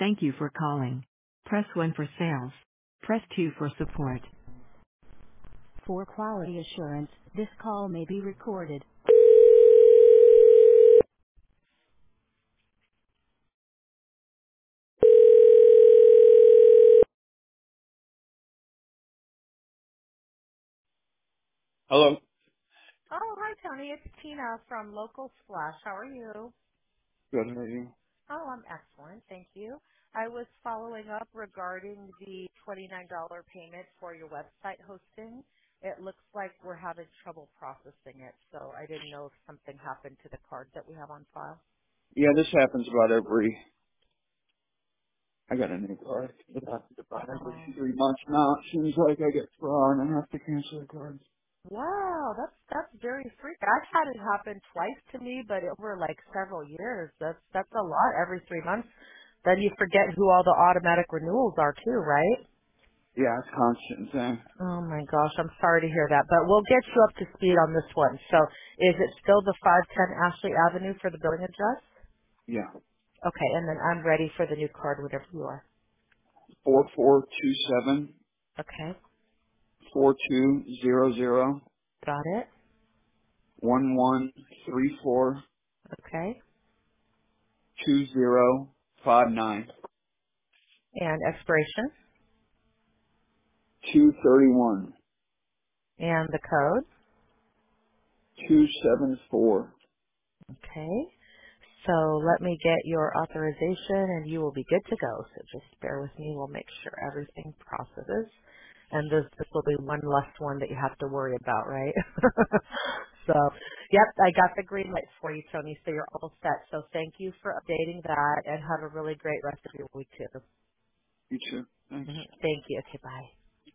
Thank you for calling. Press 1 for sales. Press 2 for support. For quality assurance, this call may be recorded. Hello. Oh, hi, Tony. It's Tina from Local Splash. How are you? Good, how are you? Oh, I'm excellent. Thank you. I was following up regarding the $29 payment for your website hosting. It looks like we're having trouble processing it, so I didn't know if something happened to the card that we have on file. Yeah, this happens about I got a new card. It happens about every Oh. 3 months now. It seems like I get fraud and I have to cancel the card. Wow, that's very freaky. I've had it happen twice to me, but over like several years. That's a lot every 3 months. Then you forget who all the automatic renewals are too, right? Yeah, it's constant thing. Oh my gosh, I'm sorry to hear that, but we'll get you up to speed on this one. So is it still the 510 Ashley Avenue for the billing address? Yeah. Okay, and then I'm ready for the new card whenever you are. 4427 Okay, 4200 got it. 1134 Okay. 2059 And expiration 231 and the code. 274. Okay. So let me get your authorization and you will be good to go. So just bear with me. We'll make sure everything processes. And this will be one less one that you have to worry about, right? So, yep, I got the green light for you, Tony. So you're all set. So thank you for updating that and have a really great rest of your week too. You too. Thanks. Thank you. Okay, bye.